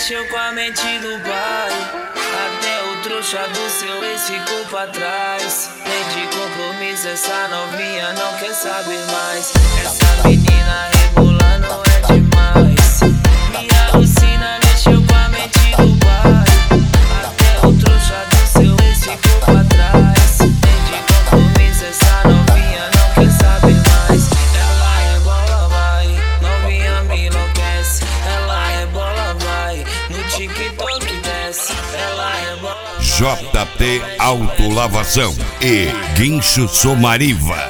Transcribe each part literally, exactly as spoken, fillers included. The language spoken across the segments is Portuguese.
mexeu com a mente do pai. Até o trouxa do seu ex ficou pra trás. Nem de compromisso essa novinha não quer saber mais. Essa menina rebolando é demais. Me alucina, mexeu com a mente do pai. Até o trouxa do seu ex ficou pra trás. Nem de compromisso essa novinha não quer saber mais. Ela rebola, vai, novinha me enlouquece. Ela rebola, vai, no TikTok desce. Ela rebola. J T Autolavação e Guincho Somariva.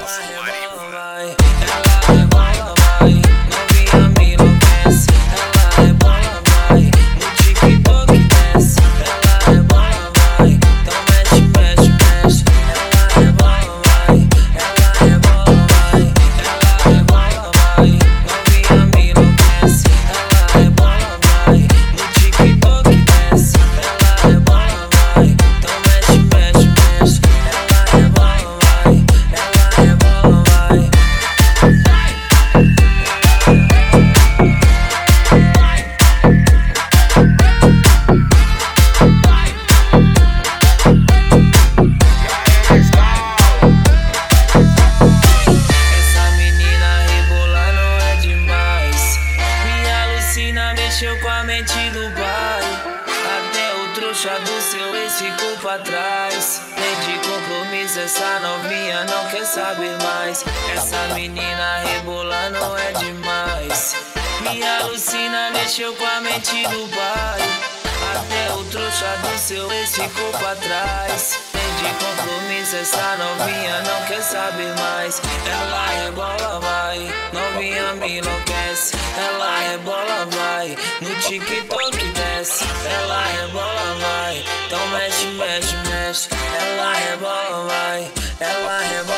Mexeu com a mente do pai. Até o trouxa do seu ex ficou pra trás. Nem de compromisso essa novinha não quer saber mais. Essa menina rebolando é demais. Me alucina, mexeu com a mente do pai. Até o trouxa do seu ex ficou pra trás. Nem de compromisso essa novinha não quer saber mais. Ela rebola, vai, novinha me enlouquece. Ela rebola, vai, no TikTok desce. Ela rebola, vai, então mexe, mexe, mexe. Ela rebola, vai, ela rebola.